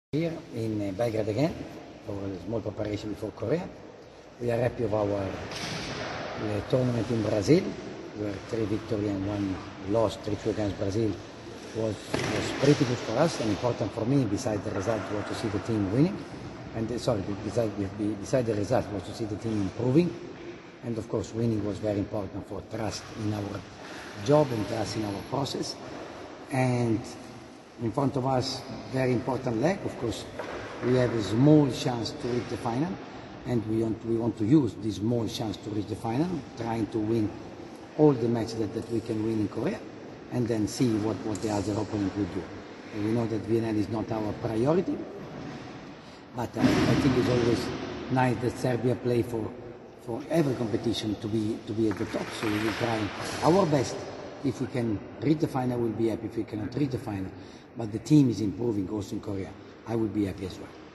Here in Belgrade again for a small preparation before Korea. We are happy of our tournament in Brazil. We were 3 victory and 1 loss, 3-2 against Brazil. Was pretty good for us and important for me. Besides the result, was to see the team winning. And beside the result, was to see the team improving. And of course, winning was very important for trust in our job and trust in our process. And in front of us, very important leg. Of course, we have a small chance to reach the final, and we want to use this small chance to reach the final, trying to win all the matches that we can win in Korea, and then see what the other opponent will do. And we know that Vienna is not our priority, but I think it's always nice that Serbia play for every competition to be at the top. So we will try our best. If we can reach the final, we'll be happy. If we cannot reach the final, but the team is improving also in Korea, I will be happy as well.